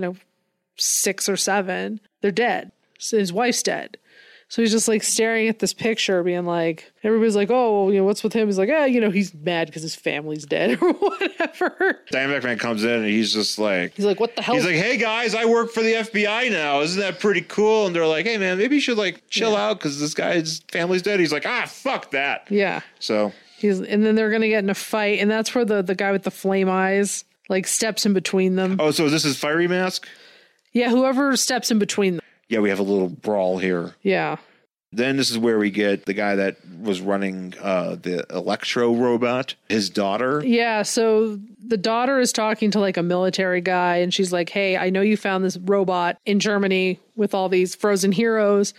6 or 7, they're dead. So his wife's dead. So he's just like staring at this picture being like, everybody's like, oh, what's with him? He's like, he's mad because his family's dead or whatever. Diamondback Man comes in and he's just like, what the hell? He's like, hey guys, I work for the FBI now. Isn't that pretty cool? And they're like, hey man, maybe you should like chill out because this guy's family's dead. He's like, fuck that. Yeah. So and then they're going to get in a fight. And that's where the guy with the flame eyes like steps in between them. Oh, so this is Fiery Mask? Yeah. Whoever steps in between them. Yeah, we have a little brawl here. Yeah. Then this is where we get the guy that was running the Electro robot, his daughter. Yeah, so the daughter is talking to like a military guy and she's like, hey, I know you found this robot in Germany with all these frozen heroes,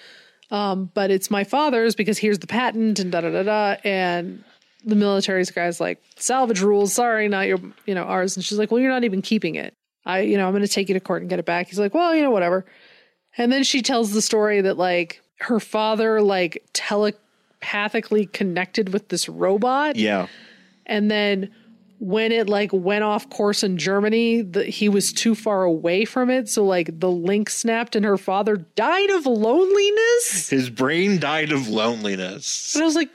but it's my father's because here's the patent and da-da-da-da. And the military's guy's like, salvage rules, sorry, not your, ours. And she's like, well, you're not even keeping it. I'm going to take you to court and get it back. He's like, well, whatever. And then she tells the story that like, her father like telepathically connected with this robot. Yeah. And then when it like went off course in Germany, he was too far away from it. So like the link snapped and her father died of loneliness. His brain died of loneliness. And I was like,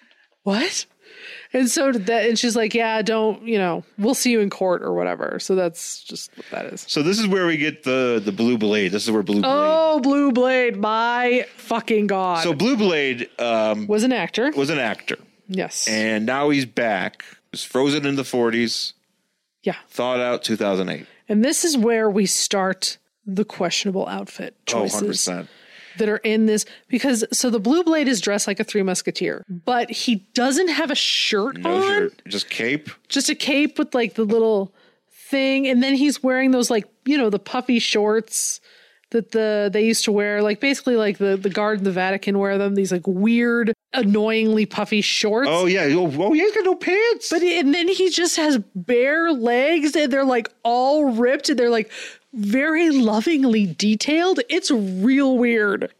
what? And so did that. And she's like, yeah, don't, we'll see you in court or whatever. So that's just what that is. So this is where we get the Blue Blade. This is where Blue Blade. Oh, Blue Blade. My fucking God. So Blue Blade was an actor. Yes. And And now he's back. Was frozen in the 40s. yeah. Thawed out 2008. And this is where we start the questionable outfit choices. 100%. That are in this, because so the Blue Blade is dressed like a Three Musketeer, but he doesn't have a shirt No on. shirt, just cape. Just a cape with like the little thing, and then he's wearing those like the puffy shorts that they used to wear, like basically like the guard in the Vatican wear them. These like weird, annoyingly puffy shorts. Oh yeah, he's got no pants. And then he just has bare legs, and they're like all ripped, and they're like very lovingly detailed. It's real weird.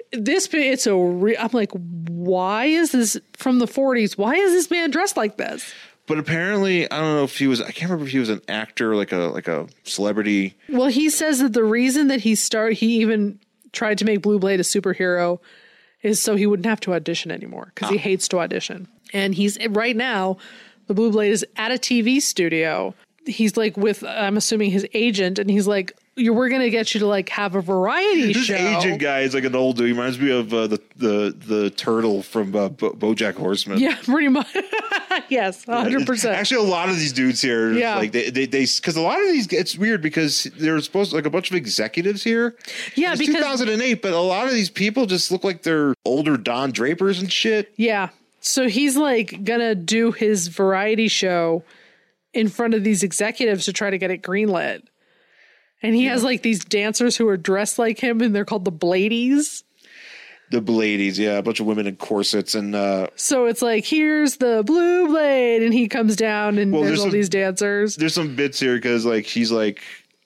I'm like, why is this from the 40s? Why is this man dressed like this? But apparently, I don't know if I can't remember if he was an actor, like a celebrity. Well, he says that the reason that he even tried to make Blue Blade a superhero is so he wouldn't have to audition anymore because he hates to audition. And he's right now, the Blue Blade is at a TV studio. He's like with, I'm assuming his agent, and he's like, we're going to get you to like have a variety show. This agent guy is like an old dude. He reminds me of the turtle from BoJack Horseman. Yeah, pretty much. Yes, 100%. Actually, a lot of these dudes here, like they because a lot of these, it's weird because they're supposed to, like a bunch of executives here. Yeah, it's because 2008, but a lot of these people just look like they're older Don Drapers and shit. Yeah, so he's like gonna do his variety show in front of these executives to try to get it greenlit. And he has like these dancers who are dressed like him, and they're called the Bladies. The Bladies, yeah, a bunch of women in corsets. And so it's like, here's the Blue Blade, and he comes down, and there's all these dancers. There's some bits here because like he's like,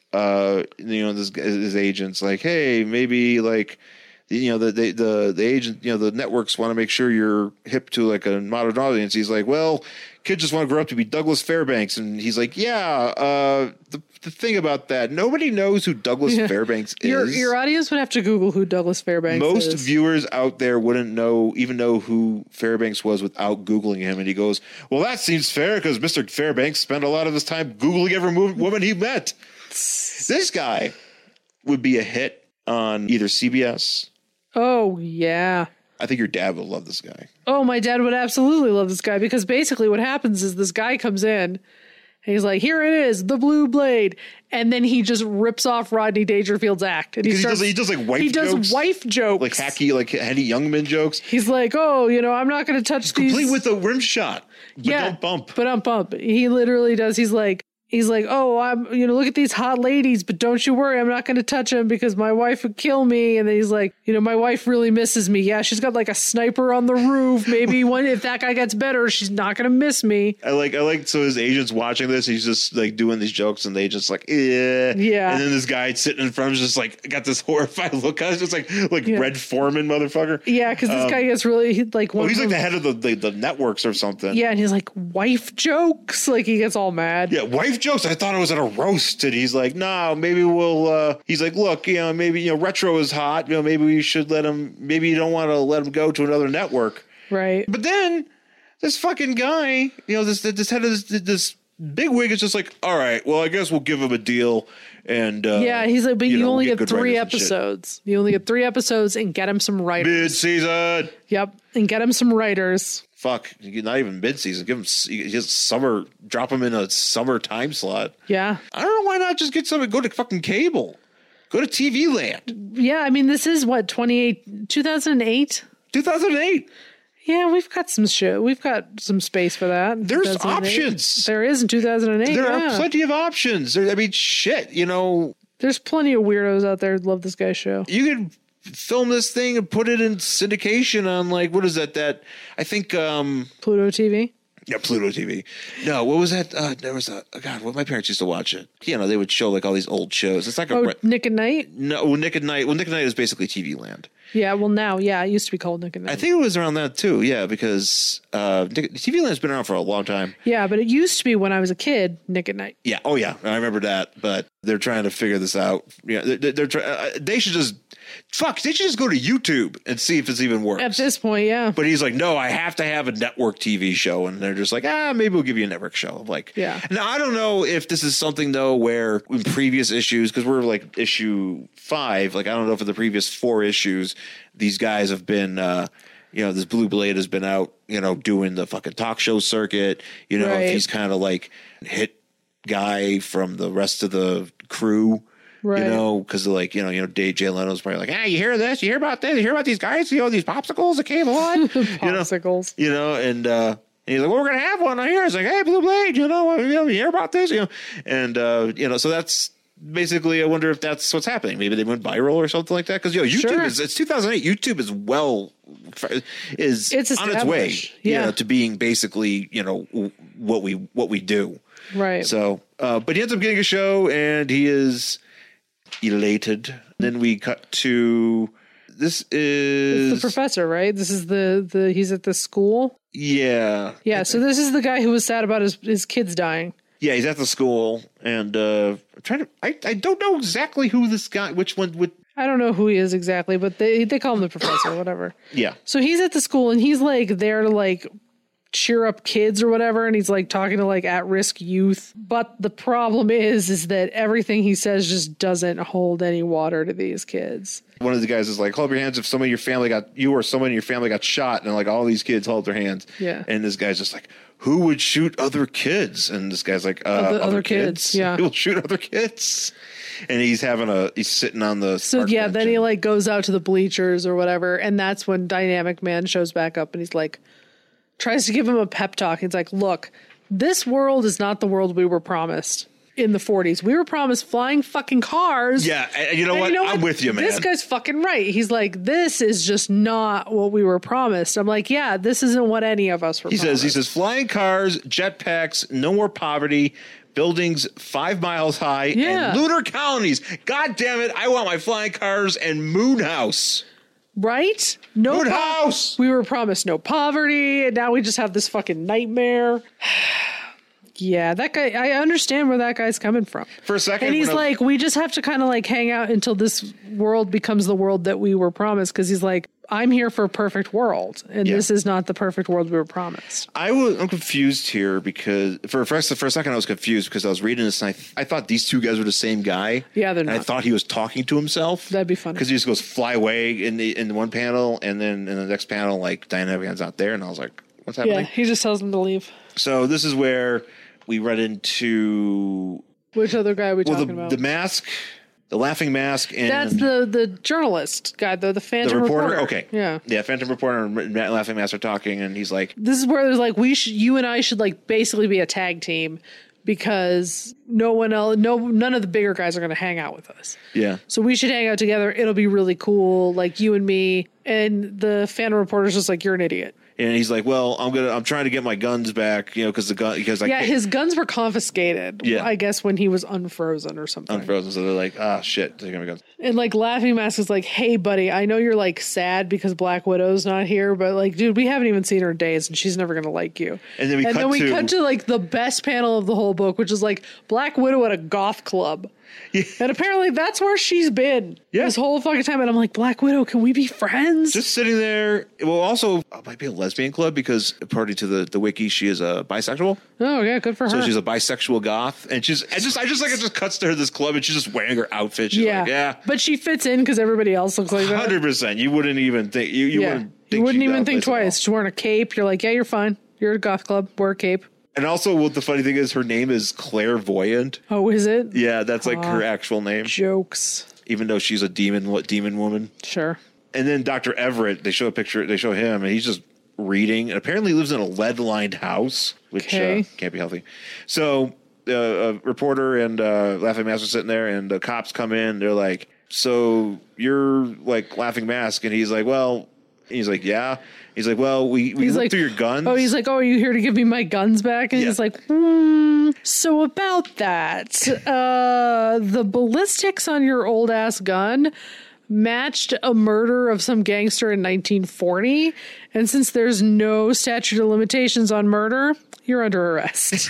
his agent's like, hey, maybe like, the agent, the networks want to make sure you're hip to like a modern audience. He's like, well, kids just want to grow up to be Douglas Fairbanks, and he's like, yeah, the thing about that, nobody knows who Douglas Fairbanks is. Your audience would have to Google who Douglas Fairbanks is. Most viewers out there wouldn't know who Fairbanks was without Googling him. And he goes, well, that seems fair because Mr. Fairbanks spent a lot of his time Googling every woman he met. This guy would be a hit on either CBS. Oh, yeah. I think your dad would love this guy. Oh, my dad would absolutely love this guy because basically what happens is this guy comes in. He's like, here it is, the Blue Blade. And then he just rips off Rodney Dangerfield's act. And he does like wife jokes. He does wife jokes. Like hacky, like Henny Youngman jokes. He's like, oh, I'm not going to touch these. Complete with a rim shot. But don't bump. But don't bump. He literally does. He's like, he's like, oh, look at these hot ladies, but don't you worry, I'm not going to touch them because my wife would kill me. And then he's like, my wife really misses me. Yeah, she's got like a sniper on the roof. Maybe if that guy gets better, she's not going to miss me. I like, so his agent's watching this. He's just like doing these jokes and they just like, yeah. And then this guy sitting in front of just like got this horrified look on. It's just like Red Foreman, motherfucker. Yeah, because this guy gets really like, he's like the head of the networks or something. Yeah, and he's like, wife jokes. Like he gets all mad. Yeah, wife jokes. I thought it was at a roast, and he's like, no, maybe we'll. He's like, look, maybe Retro is hot. Maybe we should let him. Maybe you don't want to let him go to another network, right? But then this fucking guy, this head of this bigwig is just like, all right, well, I guess we'll give him a deal. And yeah, he's like, but you only get 3 episodes. You only get 3 episodes and get him some writers. Mid-season. Yep, and get him some writers. Fuck, not even mid-season. Give him his summer. Drop him in a summer time slot. Yeah, I don't know why not just get somebody. Go to fucking cable. Go to TV Land. Yeah, I mean, this is what 2008. 2008. Yeah, we've got some shit. We've got some space for that. There's options. There is in 2008. There are plenty of options. Shit, There's plenty of weirdos out there who love this guy's show. You could film this thing and put it in syndication on what is that? I think Pluto TV. Yeah, Pluto TV. No, what was that? There was God, my parents used to watch it. They would show all these old shows. It's like Nick at Night? No, Nick at Night. Well, Nick at Night is basically TV Land. Yeah, well now, it used to be called Nick at Night. I think it was around that too, yeah, because TV Land's been around for a long time. Yeah, but it used to be when I was a kid, Nick at Night. Yeah, oh yeah, I remember that, but they're trying to figure this out. Yeah, they should just go to YouTube and see if it's even works. At this point, yeah. But he's like, no, I have to have a network TV show, and they're just like, maybe we'll give you a network show. I'm like, yeah. Now, I don't know if this is something, though, where in previous issues, because we're issue 5, I don't know if in the previous 4 issues, these guys have been, this Blue Blade has been out, doing the fucking talk show circuit, right. If he's kind of hit guy from the rest of the crew. Right. Because Dave Jay Leno's probably like, you hear this? You hear about this? You hear about these guys? These popsicles that came on? Popsicles. And he's like, well, we're going to have one on here. It's like, hey, Blue Blade, you hear about this? And, so that's basically, I wonder if that's what's happening. Maybe they went viral or something like that. Because, YouTube it's 2008. YouTube is it's on its way to being basically, what we do. Right. So, but he ends up getting a show and he is elated. Then we cut to it's the professor, right? This is the he's at the school. Yeah. So this is the guy who was sad about his kids dying. Yeah, he's at the school and I don't know exactly who this guy, which one would. I don't know who he is exactly, but they call him the professor, whatever. Yeah. So he's at the school and he's there to cheer up kids or whatever, and he's talking to at-risk youth. But the problem is that everything he says just doesn't hold any water to these kids. One of the guys is like, hold up your hands if someone in your family got shot, and all these kids hold their hands. Yeah. And this guy's just like, who would shoot other kids? And this guy's like, other kids. Yeah. He'll shoot other kids. And he's sitting on the then he goes out to the bleachers or whatever, and that's when Dynamic Man shows back up and he's tries to give him a pep talk. He's like, look, this world is not the world we were promised in the 40s. We were promised flying fucking cars. Yeah, and you know what? I'm with you, man. This guy's fucking right. He's like, this is just not what we were promised. I'm like, yeah, this isn't what any of us were promised. He says, flying cars, jetpacks, no more poverty, buildings 5 miles high, and lunar colonies. God damn it, I want my flying cars and moon house. Right? No house. We were promised no poverty, and now we just have this fucking nightmare. Yeah, that guy, I understand where that guy's coming from. For a second. And he's like, we just have to kind of hang out until this world becomes the world that we were promised. Because he's like, I'm here for a perfect world, and this is not the perfect world we were promised. I'm confused here because for a second I was confused because I was reading this and I thought these two guys were the same guy. Yeah, they're not. I thought he was talking to himself. That'd be funny because he just goes fly away in the one panel, and then in the next panel, Dynamic Man's out there, and I was like, what's happening? Yeah, he just tells him to leave. So this is where we run into which other guy are we talking about? The Mask. The Laughing Mask, and that's the journalist guy, though, the Phantom Reporter. Okay, yeah, Phantom Reporter and Laughing Mask are talking, and he's like, "This is where there's you and I should basically be a tag team because none of the bigger guys are going to hang out with us. Yeah. So we should hang out together. It'll be really cool. Like you and me. And the Phantom Reporter's just like, you're an idiot. And he's like, well, I'm trying to get my guns back, because his guns were confiscated. Yeah. I guess when he was unfrozen or something. Unfrozen. So they're like, shit, taking my guns. And like Laughing Mask is like, hey buddy, I know you're like sad because Black Widow's not here, but like, dude, we haven't even seen her in days and she's never going to like you. And then we cut to like the best panel of the whole book, which is like Black Widow at a goth club. Yeah. And apparently that's where she's been this whole fucking time. And I'm like, Black Widow, can we be friends? Just sitting there. Well, also, it might be a lesbian club because, according to the wiki, she is a bisexual. Oh, yeah, good for her. So she's a bisexual goth. And it just cuts to her this club and she's just wearing her outfit. She's like, yeah. But she fits in because everybody else looks like that. 100%. You wouldn't even think. You wouldn't even think twice. She's wearing a cape. You're like, yeah, you're fine. You're a goth club. Wear a cape. And also, what the funny thing is, her name is Clairvoyant. Oh, is it? Yeah, that's like her actual name. Jokes. Even though she's a demon woman. Sure. And then Dr. Everett, they show him, and he's just reading. And apparently he lives in a lead-lined house, which can't be healthy. So a reporter and Laughing Mask are sitting there, and the cops come in. They're like, so you're like Laughing Mask? And he's like, well, yeah. He's like, well, we looked through your guns. Oh, he's like, oh, are you here to give me my guns back? And he's like, so about that, the ballistics on your old ass gun matched a murder of some gangster in 1940. And since there's no statute of limitations on murder, you're under arrest.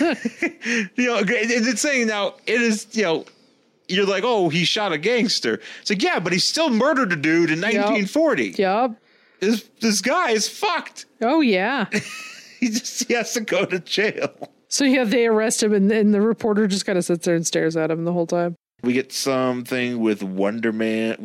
It's saying now it is, you're like, oh, he shot a gangster. It's like, yeah, but he still murdered a dude in 1940. Yep. This guy is fucked. Oh, yeah. he has to go to jail. So, yeah, they arrest him, and the reporter just kind of sits there and stares at him the whole time. We get something with Wonder Man.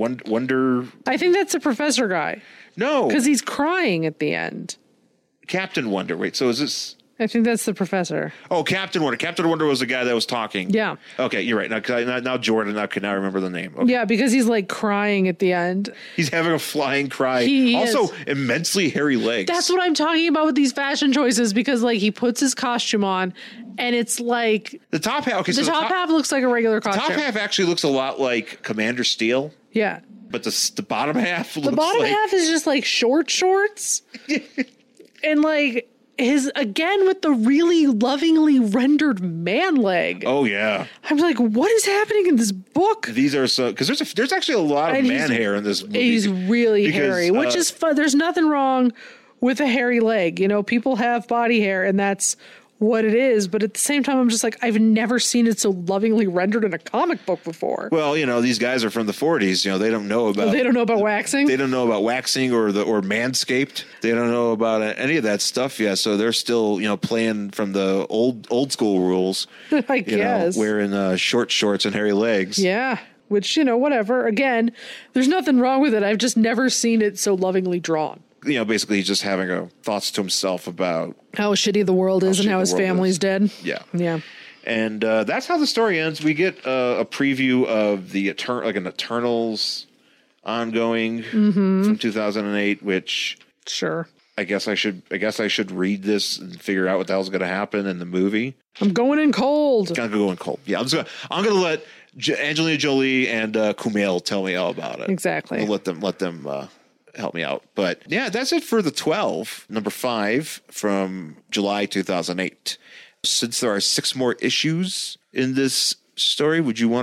I think that's the professor guy. No. Because he's crying at the end. Captain Wonder. Wait, so is this... I think that's the professor. Oh, Captain Wonder. Captain Wonder was the guy that was talking. Yeah. Okay, you're right. Now Jordan, I can now remember the name. Okay. Yeah, because he's like crying at the end. He's having a flying cry. Also, immensely hairy legs. That's what I'm talking about with these fashion choices, because like he puts his costume on and it's like... The top half... Okay, the top half looks like a regular costume. The top half actually looks a lot like Commander Steel. Yeah. But the bottom half looks The bottom half is just like short shorts. And like... again with the really lovingly rendered man leg. Oh yeah, I'm like, what is happening in this book? These are so because there's actually a lot of man hair in this movie. He's really hairy, which is fun. There's nothing wrong with a hairy leg. People have body hair, and that's what it is. But at the same time, I'm just like, I've never seen it so lovingly rendered in a comic book before. Well, these guys are from the 40s. They don't know about waxing. They don't know about waxing or Manscaped. They don't know about any of that stuff yet. So they're still playing from the old school rules. I guess wearing short shorts and hairy legs. Yeah. Which, whatever. Again, there's nothing wrong with it. I've just never seen it so lovingly drawn. Basically he's just having thoughts to himself about how shitty the world is and how his family's dead. Yeah. Yeah. And that's how the story ends. We get a preview of the an Eternals ongoing from 2008, which sure. I guess I should read this and figure out what the hell's going to happen in the movie. I'm going in cold. Gonna go in cold. Yeah, I'm gonna let Angelina Jolie and Kumail tell me all about it. Exactly. I'll let them help me out. But yeah, that's it for the 12, number 5 from July 2008. Since there are 6 more issues in this story, would you want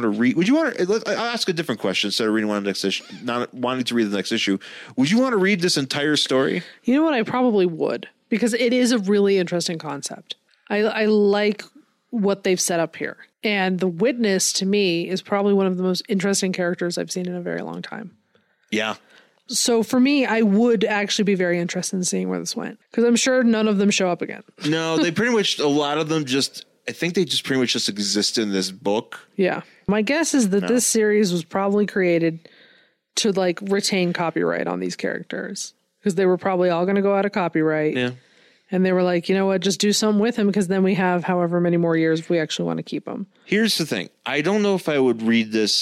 to I'll ask a different question instead of reading not wanting to read the next issue. Would you want to read this entire story? You know what? I probably would, because it is a really interesting concept. I like what they've set up here. And the Witness, to me, is probably one of the most interesting characters I've seen in a very long time. Yeah. So for me, I would actually be very interested in seeing where this went, because I'm sure none of them show up again. No, they pretty much, a lot of them I think they just pretty much just exist in this book. Yeah. My guess is that this series was probably created to like retain copyright on these characters, because they were probably all going to go out of copyright. Yeah. And they were like, you know what, just do something with him, because then we have however many more years if we actually want to keep him. Here's the thing. I don't know if I would read this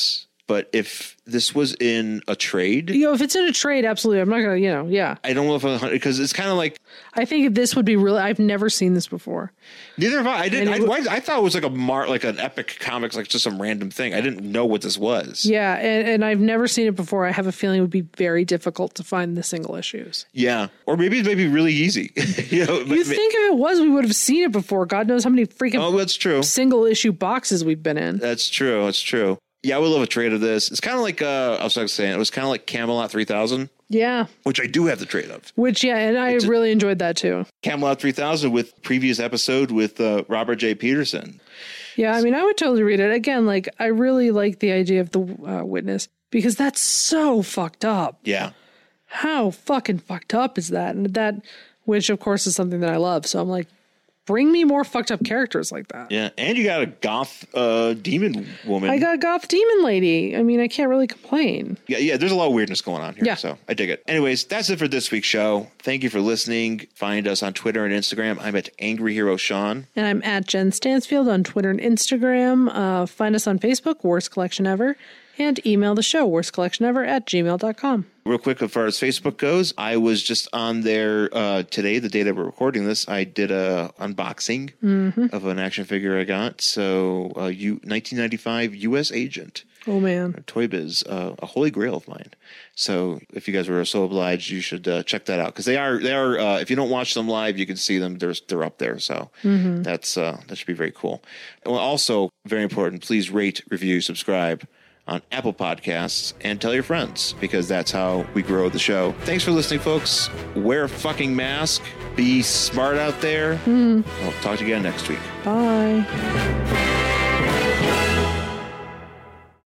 But if this was in a trade, If it's in a trade, absolutely. I'm not going to, yeah. I don't know if because it's kind of like I think this would be really. I've never seen this before. neither have I. I didn't. I thought it was like like an Epic Comics, like just some random thing. I didn't know what this was. Yeah, and I've never seen it before. I have a feeling it would be very difficult to find the single issues. Yeah, or maybe it's really easy. You think if it was, we would have seen it before. God knows how many freaking that's true. single issue boxes we've been in. That's true. That's true. Yeah, I would love a trade of this. It's kind of like I was saying. It was kind of like Camelot 3000. Yeah, which I do have the trade of. And I really enjoyed that too. Camelot 3000 with previous episode with Robert J. Peterson. Yeah, I mean, I would totally read it again. Like, I really like the idea of the Witness because that's so fucked up. Yeah, how fucking fucked up is that? And that, which of course is something that I love. So I'm like, bring me more fucked up characters like that. Yeah, and you got a goth demon woman. I got a goth demon lady. I mean, I can't really complain. Yeah, there's a lot of weirdness going on here, yeah. So I dig it. Anyways, that's it for this week's show. Thank you for listening. Find us on Twitter and Instagram. I'm at Angry Hero Sean. And I'm at Jen Stansfield on Twitter and Instagram. Find us on Facebook, Worst Collection Ever. And email the show, worstcollectionever@gmail.com. Real quick, as far as Facebook goes, I was just on there today, the day that we're recording this. I did a unboxing of an action figure I got. So, 1995 U.S. Agent. Oh, man. Toy Biz, a holy grail of mine. So, if you guys were so obliged, you should check that out because they are. If you don't watch them live, you can see them. They're up there. So that should be very cool. And also, very important. Please rate, review, subscribe on Apple Podcasts and tell your friends because that's how we grow the show. Thanks for listening, folks. Wear a fucking mask. Be smart out there. I'll talk to you again next week. Bye.